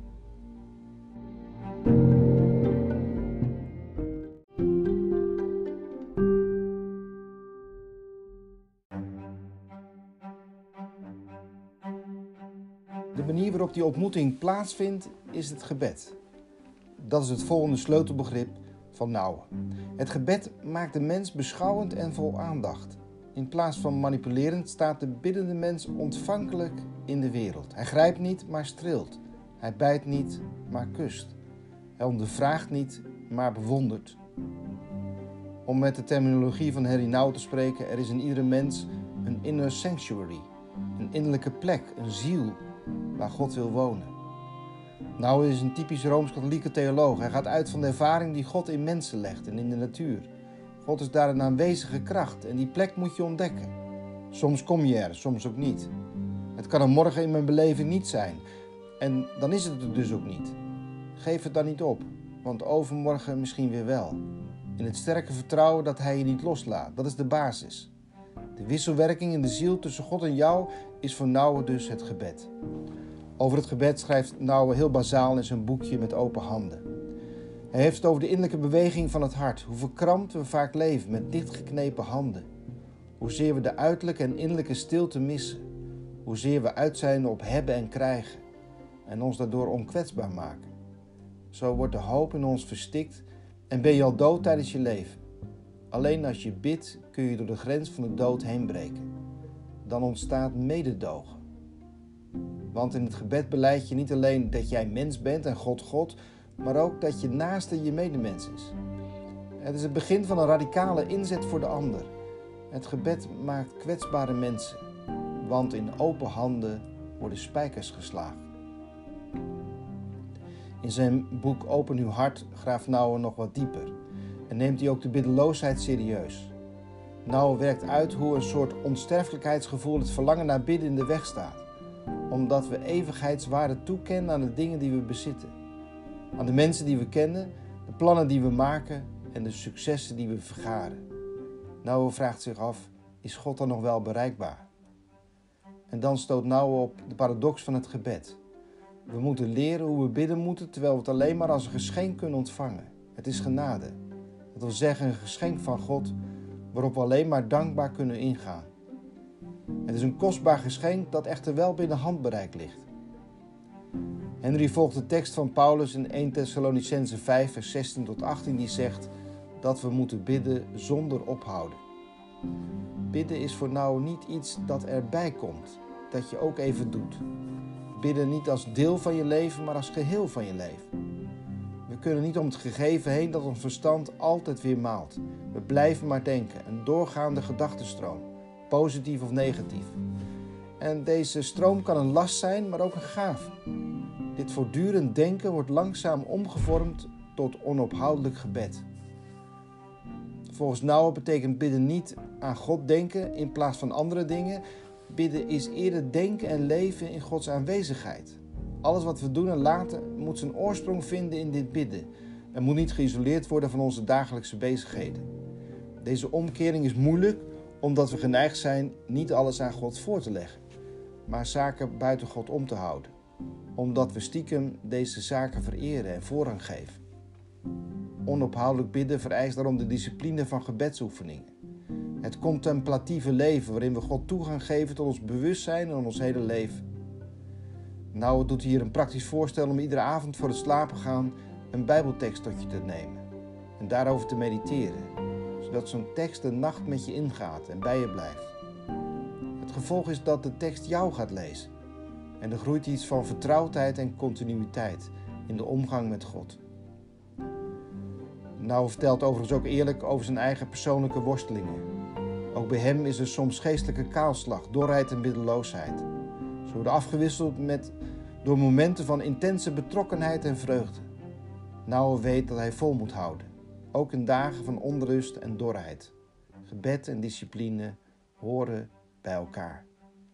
De manier waarop die ontmoeting plaatsvindt is het gebed. Dat is het volgende sleutelbegrip van Nouwen. Het gebed maakt de mens beschouwend en vol aandacht. In plaats van manipulerend staat de biddende mens ontvankelijk in de wereld. Hij grijpt niet, maar streelt. Hij bijt niet, maar kust. Hij ondervraagt niet, maar bewondert. Om met de terminologie van Henry Nouwen te spreken, er is in iedere mens een inner sanctuary, een innerlijke plek, een ziel waar God wil wonen. Nouwen is een typisch Rooms-katholieke theoloog. Hij gaat uit van de ervaring die God in mensen legt en in de natuur. God is daar een aanwezige kracht en die plek moet je ontdekken. Soms kom je er, soms ook niet. Het kan er morgen in mijn beleving niet zijn en dan is het er dus ook niet. Geef het dan niet op, want overmorgen misschien weer wel. In het sterke vertrouwen dat Hij je niet loslaat, dat is de basis. De wisselwerking in de ziel tussen God en jou is voor Nouwen dus het gebed. Over het gebed schrijft Nouwen heel bazaal in zijn boekje Met open handen. Hij heeft het over de innerlijke beweging van het hart, hoe verkrampt we vaak leven met dichtgeknepen handen. Hoezeer we de uiterlijke en innerlijke stilte missen. Hoezeer we uit zijn op hebben en krijgen en ons daardoor onkwetsbaar maken. Zo wordt de hoop in ons verstikt en ben je al dood tijdens je leven. Alleen als je bidt kun je door de grens van de dood heen breken. Dan ontstaat mededogen. Want in het gebed belijd je niet alleen dat jij mens bent en God God, maar ook dat je naaste je medemens is. Het is het begin van een radicale inzet voor de ander. Het gebed maakt kwetsbare mensen, want in open handen worden spijkers geslagen. In zijn boek Open uw hart graaft Nouwen nog wat dieper en neemt hij ook de biddeloosheid serieus. Nouwen werkt uit hoe een soort onsterfelijkheidsgevoel het verlangen naar bidden in de weg staat, omdat we eeuwigheidswaarde toekennen aan de dingen die we bezitten, aan de mensen die we kennen, de plannen die we maken en de successen die we vergaren. Nouwen vraagt zich af, is God dan nog wel bereikbaar? En dan stoot Nouwen op de paradox van het gebed. We moeten leren hoe we bidden moeten, terwijl we het alleen maar als een geschenk kunnen ontvangen. Het is genade. Dat wil zeggen een geschenk van God, waarop we alleen maar dankbaar kunnen ingaan. Het is een kostbaar geschenk dat echter wel binnen handbereik ligt. Henry volgt de tekst van Paulus in eerste Thessalonicenzen vijf vers zestien tot achttien die zegt dat we moeten bidden zonder ophouden. Bidden is voor Nouwen niet iets dat erbij komt, dat je ook even doet. Bidden niet als deel van je leven, maar als geheel van je leven. We kunnen niet om het gegeven heen dat ons verstand altijd weer maalt. We blijven maar denken, een doorgaande gedachtenstroom, positief of negatief. En deze stroom kan een last zijn, maar ook een gave. Dit voortdurend denken wordt langzaam omgevormd tot onophoudelijk gebed. Volgens Nouwen betekent bidden niet aan God denken in plaats van andere dingen. Bidden is eerder denken en leven in Gods aanwezigheid. Alles wat we doen en laten moet zijn oorsprong vinden in dit bidden. en moet niet geïsoleerd worden van onze dagelijkse bezigheden. Deze omkering is moeilijk omdat we geneigd zijn niet alles aan God voor te leggen, maar zaken buiten God om te houden, omdat we stiekem deze zaken vereren en voorrang geven. Onophoudelijk bidden vereist daarom de discipline van gebedsoefeningen. Het contemplatieve leven waarin we God toegang geven tot ons bewustzijn en ons hele leven. Nou doet hier een praktisch voorstel om iedere avond voor het slapen gaan een bijbeltekst tot je te nemen en daarover te mediteren, zodat zo'n tekst de nacht met je ingaat en bij je blijft. Het gevolg is dat de tekst jou gaat lezen en er groeit iets van vertrouwdheid en continuïteit in de omgang met God. Nou vertelt overigens ook eerlijk over zijn eigen persoonlijke worstelingen. Ook bij hem is er soms geestelijke kaalslag, dorheid en middeloosheid. Ze worden afgewisseld met, door momenten van intense betrokkenheid en vreugde. Nouwen weet dat hij vol moet houden, ook in dagen van onrust en dorheid. Gebed en discipline horen bij elkaar.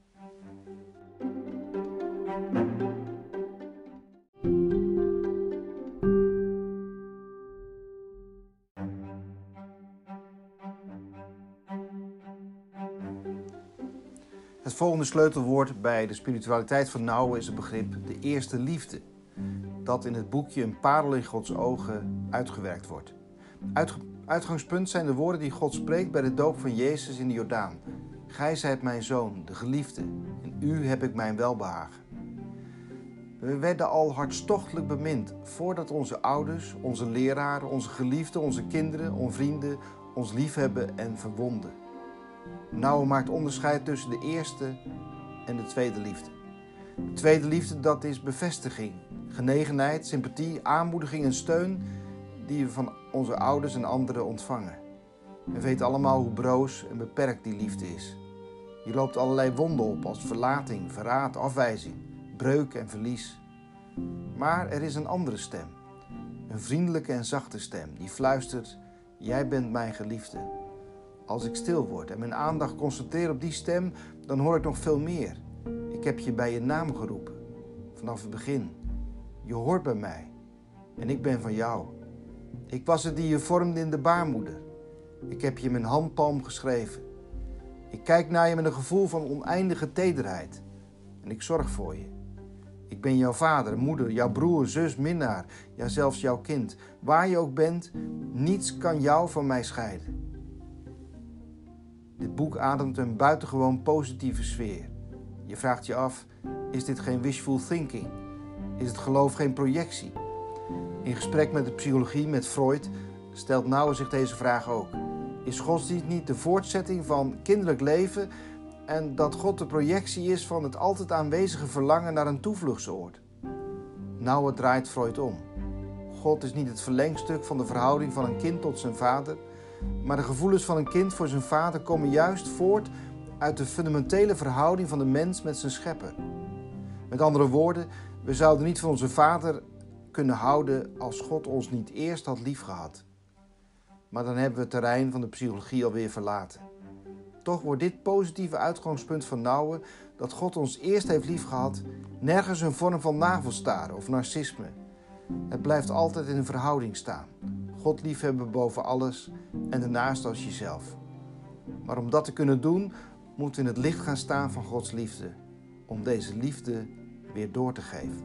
Het volgende sleutelwoord bij de spiritualiteit van Nouwen is het begrip de eerste liefde, dat in het boekje Een parel in Gods ogen uitgewerkt wordt. Uitge- uitgangspunt zijn de woorden die God spreekt bij de doop van Jezus in de Jordaan. Gij zijt mijn zoon, de geliefde, in u heb ik mijn welbehagen. We werden al hartstochtelijk bemind voordat onze ouders, onze leraren, onze geliefden, onze kinderen, onze vrienden ons liefhebben en verwonden. Nouwen maakt onderscheid tussen de eerste en de tweede liefde. De tweede liefde, dat is bevestiging, genegenheid, sympathie, aanmoediging en steun die we van onze ouders en anderen ontvangen. We weten allemaal hoe broos en beperkt die liefde is. Je loopt allerlei wonden op als verlating, verraad, afwijzing, breuk en verlies. Maar er is een andere stem, een vriendelijke en zachte stem die fluistert: jij bent mijn geliefde. Als ik stil word en mijn aandacht concentreer op die stem, dan hoor ik nog veel meer. Ik heb je bij je naam geroepen, vanaf het begin. Je hoort bij mij en ik ben van jou. Ik was het die je vormde in de baarmoeder. Ik heb je in mijn handpalm geschreven. Ik kijk naar je met een gevoel van oneindige tederheid en ik zorg voor je. Ik ben jouw vader, moeder, jouw broer, zus, minnaar, ja zelfs jouw kind. Waar je ook bent, niets kan jou van mij scheiden. Dit boek ademt een buitengewoon positieve sfeer. Je vraagt je af, is dit geen wishful thinking? Is het geloof geen projectie? In gesprek met de psychologie, met Freud, stelt Nouwen zich deze vraag ook. Is godsdienst niet de voortzetting van kinderlijk leven en dat God de projectie is van het altijd aanwezige verlangen naar een toevluchtsoord? Nouwen draait Freud om. God is niet het verlengstuk van de verhouding van een kind tot zijn vader, maar de gevoelens van een kind voor zijn vader komen juist voort uit de fundamentele verhouding van de mens met zijn schepper. Met andere woorden, we zouden niet van onze vader kunnen houden als God ons niet eerst had liefgehad. Maar dan hebben we het terrein van de psychologie alweer verlaten. Toch wordt dit positieve uitgangspunt van Nouwen, dat God ons eerst heeft liefgehad, nergens een vorm van navelstaren of narcisme. Het blijft altijd in een verhouding staan. God liefhebben boven alles en daarnaast als jezelf. Maar om dat te kunnen doen, moeten we in het licht gaan staan van Gods liefde, om deze liefde weer door te geven.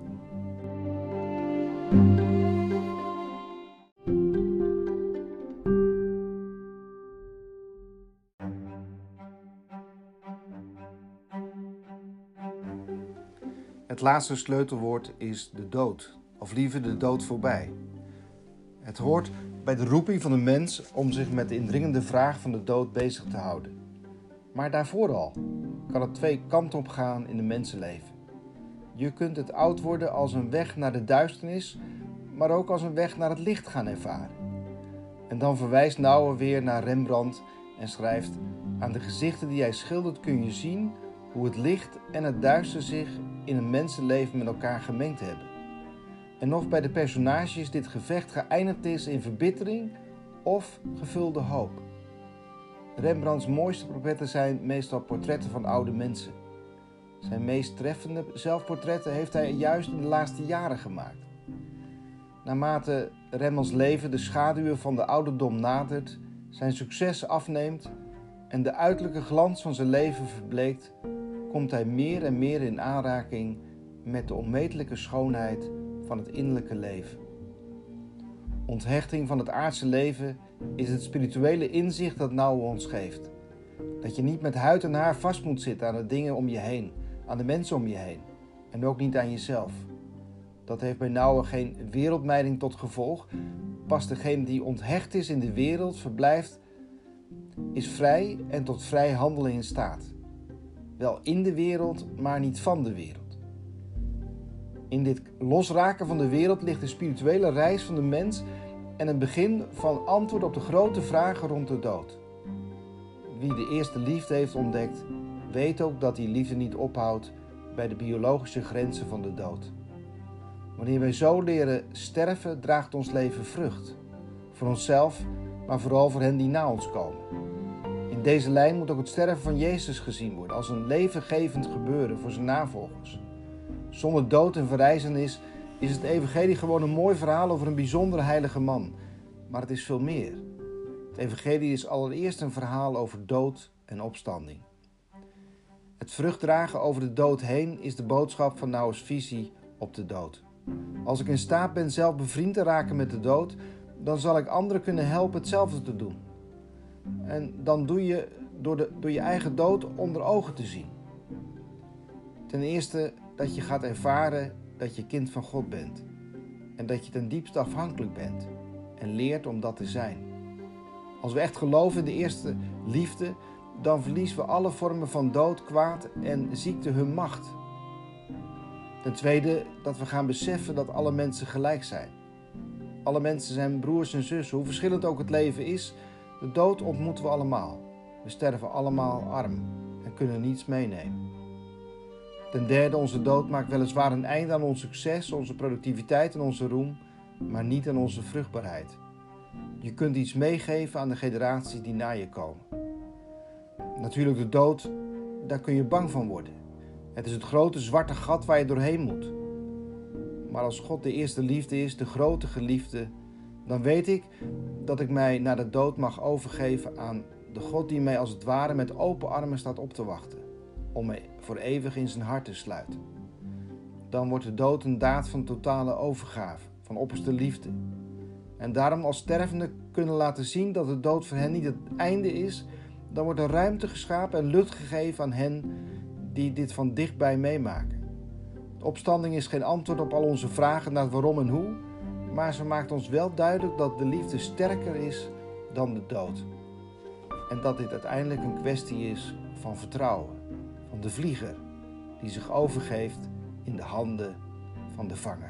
Het laatste sleutelwoord is de dood, of liever de dood voorbij. Het hoort bij de roeping van de mens om zich met de indringende vraag van de dood bezig te houden. Maar daarvoor al kan het twee kanten op gaan in een mensenleven. Je kunt het oud worden als een weg naar de duisternis, maar ook als een weg naar het licht gaan ervaren. En dan verwijst Nouwen weer naar Rembrandt en schrijft: aan de gezichten die hij schildert kun je zien hoe het licht en het duister zich in een mensenleven met elkaar gemengd hebben. En of bij de personages dit gevecht geëindigd is in verbittering of gevulde hoop. Rembrandts mooiste portretten zijn meestal portretten van oude mensen. Zijn meest treffende zelfportretten heeft hij juist in de laatste jaren gemaakt. naarmate Remels leven de schaduwen van de ouderdom nadert, zijn succes afneemt en de uiterlijke glans van zijn leven verbleekt, komt hij meer en meer in aanraking met de onmetelijke schoonheid van het innerlijke leven. Onthechting van het aardse leven is het spirituele inzicht dat Nouwen ons geeft. Dat je niet met huid en haar vast moet zitten aan de dingen om je heen, aan de mensen om je heen en ook niet aan jezelf. Dat heeft bij Nouwen geen wereldmijding tot gevolg. Pas degene die onthecht is in de wereld verblijft, is vrij en tot vrij handelen in staat. Wel in de wereld, maar niet van de wereld. In dit losraken van de wereld ligt de spirituele reis van de mens en een begin van antwoord op de grote vragen rond de dood. Wie de eerste liefde heeft ontdekt, weet ook dat die liefde niet ophoudt bij de biologische grenzen van de dood. Wanneer wij zo leren sterven, draagt ons leven vrucht. Voor onszelf, maar vooral voor hen die na ons komen. In deze lijn moet ook het sterven van Jezus gezien worden als een levengevend gebeuren voor zijn navolgers. Zonder dood en verrijzenis is het evangelie gewoon een mooi verhaal over een bijzondere heilige man. Maar het is veel meer. Het evangelie is allereerst een verhaal over dood en opstanding. Het vruchtdragen over de dood heen is de boodschap van Nouwens visie op de dood. Als ik in staat ben zelf bevriend te raken met de dood, dan zal ik anderen kunnen helpen hetzelfde te doen. En dan doe je door, de, door je eigen dood onder ogen te zien. Ten eerste dat je gaat ervaren dat je kind van God bent. En dat je ten diepste afhankelijk bent. En leert om dat te zijn. Als we echt geloven in de eerste liefde, dan verliezen we alle vormen van dood, kwaad en ziekte hun macht. Ten tweede dat we gaan beseffen dat alle mensen gelijk zijn. Alle mensen zijn broers en zussen, hoe verschillend ook het leven is. De dood ontmoeten we allemaal. We sterven allemaal arm en kunnen niets meenemen. Ten derde, onze dood maakt weliswaar een einde aan ons succes, onze productiviteit en onze roem, maar niet aan onze vruchtbaarheid. Je kunt iets meegeven aan de generaties die na je komen. Natuurlijk de dood, daar kun je bang van worden. Het is het grote zwarte gat waar je doorheen moet. Maar als God de eerste liefde is, de grote geliefde, dan weet ik dat ik mij na de dood mag overgeven aan de God die mij als het ware met open armen staat op te wachten, om mij voor eeuwig in zijn hart te sluiten. Dan wordt de dood een daad van totale overgave, van opperste liefde. En daarom als stervenden kunnen laten zien dat de dood voor hen niet het einde is, dan wordt er ruimte geschapen en lucht gegeven aan hen die dit van dichtbij meemaken. De opstanding is geen antwoord op al onze vragen naar het waarom en hoe, maar ze maakt ons wel duidelijk dat de liefde sterker is dan de dood. En dat dit uiteindelijk een kwestie is van vertrouwen, van de vlieger die zich overgeeft in de handen van de vanger.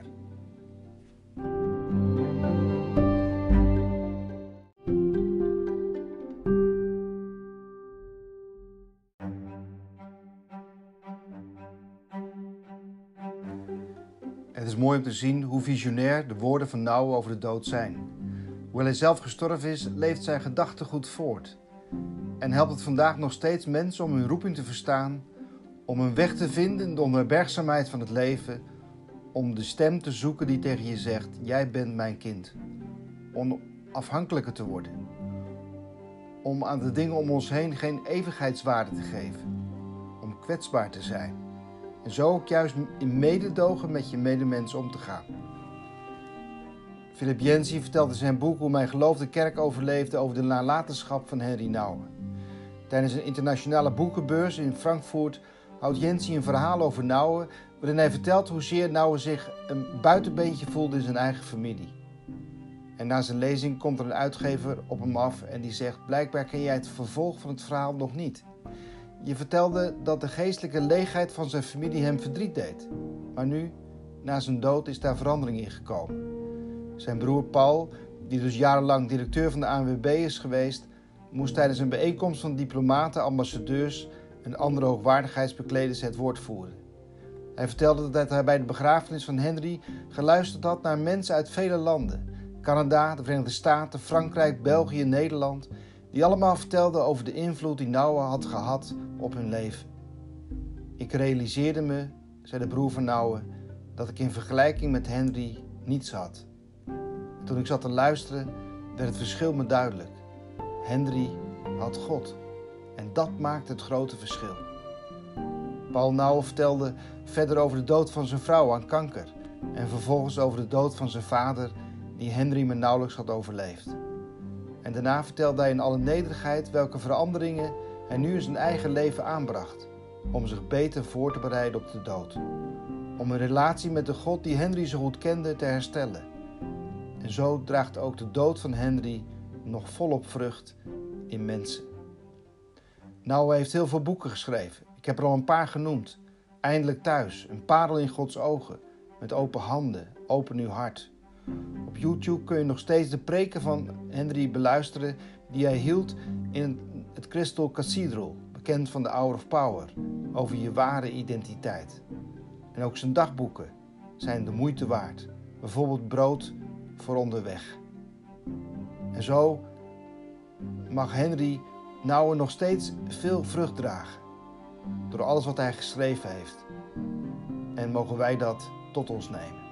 Het is mooi om te zien hoe visionair de woorden van Nouwen over de dood zijn. Hoewel hij zelf gestorven is, leeft zijn gedachtegoed voort. En helpt het vandaag nog steeds mensen om hun roeping te verstaan, om een weg te vinden in de onherbergzaamheid van het leven, om de stem te zoeken die tegen je zegt, jij bent mijn kind. Om afhankelijker te worden. Om aan de dingen om ons heen geen eeuwigheidswaarde te geven. Om kwetsbaar te zijn. En zo ook juist in mededogen met je medemens om te gaan. Philip Yancey vertelt in zijn boek hoe mijn geloof de kerk overleefde over de nalatenschap van Henry Nouwen. Tijdens een internationale boekenbeurs in Frankfurt houdt Yancey een verhaal over Nouwen, waarin hij vertelt hoezeer Nouwen zich een buitenbeentje voelde in zijn eigen familie. En na zijn lezing komt er een uitgever op hem af en die zegt, blijkbaar ken jij het vervolg van het verhaal nog niet. Je vertelde dat de geestelijke leegheid van zijn familie hem verdriet deed. Maar nu, na zijn dood, is daar verandering in gekomen. Zijn broer Paul, die dus jarenlang directeur van de A N W B is geweest, moest tijdens een bijeenkomst van diplomaten, ambassadeurs en andere hoogwaardigheidsbekleders het woord voeren. Hij vertelde dat hij bij de begrafenis van Henry geluisterd had naar mensen uit vele landen. Canada, de Verenigde Staten, Frankrijk, België, Nederland, die allemaal vertelden over de invloed die Nouwen had gehad op hun leven. Ik realiseerde me, zei de broer van Nouwen, dat ik in vergelijking met Henry niets had. Toen ik zat te luisteren, werd het verschil me duidelijk. Henry had God. En dat maakt het grote verschil. Paul Nouwen vertelde verder over de dood van zijn vrouw aan kanker. En vervolgens over de dood van zijn vader, die Henry maar nauwelijks had overleefd. En daarna vertelde hij in alle nederigheid welke veranderingen hij nu in zijn eigen leven aanbracht. Om zich beter voor te bereiden op de dood. Om een relatie met de God die Henry zo goed kende te herstellen. En zo draagt ook de dood van Henry nog volop vrucht in mensen. Nouwen heeft heel veel boeken geschreven. Ik heb er al een paar genoemd. Eindelijk thuis, een parel in Gods ogen. Met open handen, open uw hart. Op YouTube kun je nog steeds de preken van Henry beluisteren die hij hield in het Crystal Cathedral, bekend van de Hour of Power, over je ware identiteit. En ook zijn dagboeken zijn de moeite waard. Bijvoorbeeld Brood voor onderweg. En zo mag Henry Nouwen nog steeds veel vrucht dragen. Door alles wat hij geschreven heeft. En mogen wij dat tot ons nemen.